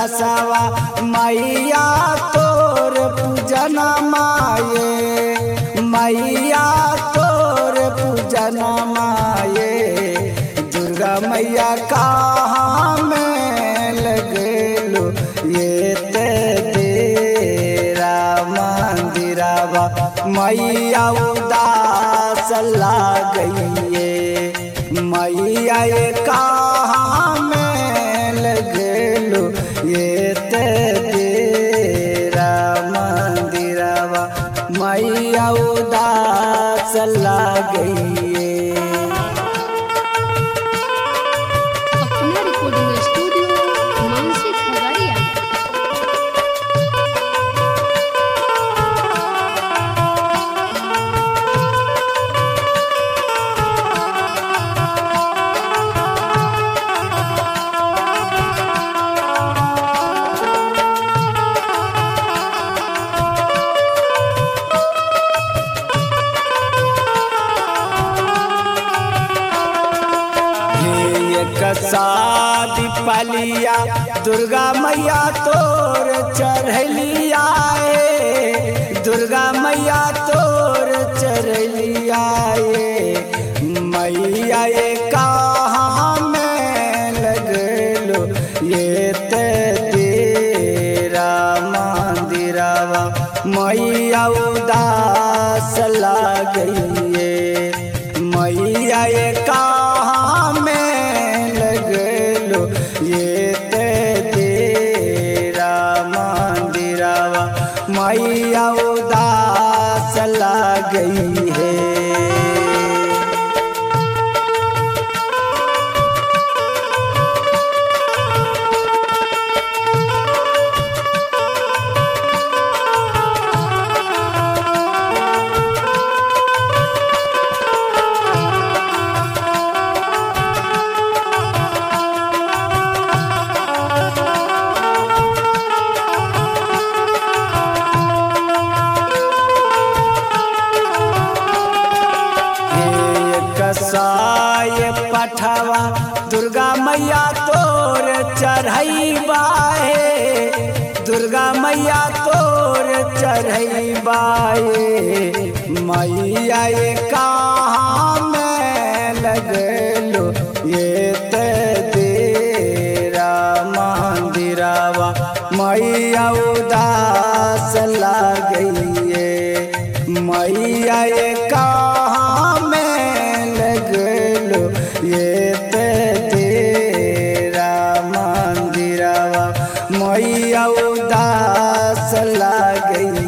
कलशवा मैया तोर पूजन माये, मैया तोर पूजन माये। दुर्गा मैया कहाँ में लगलो ये तेरा मंदिरवा, मैया उदास ला गई। मैया ये कहाँ में लगलो ये तेरा मंदिरवा, मैया उदास ला गई। अपना रिकॉर्डिंग स्टूडियो मानसी खगड़िया। शादी पलिया दुर्गा मैया तोर चढ़लिया, दुर्गा मैया तोर चढ़लिया। मैया ये कहाँ में लगलो ये तेरा मंदिरवा, मैया उदास ला गई। मैया ये कहाँ में लगलो ये तेरा मंदिरवा, मैया उदास ला गई है। साय पठवा दुर्गा मैया तोर चढ़ैबा है, दुर्गा मैया तोर चढ़ैबा है। मैया ये कहाँ में लगलो ये तेरा मंदिरवा, मैया उदास ला गई है। मैया ये कहाँ में लगलो ये तेरा मंदिरवा, मैया उदास ला गई।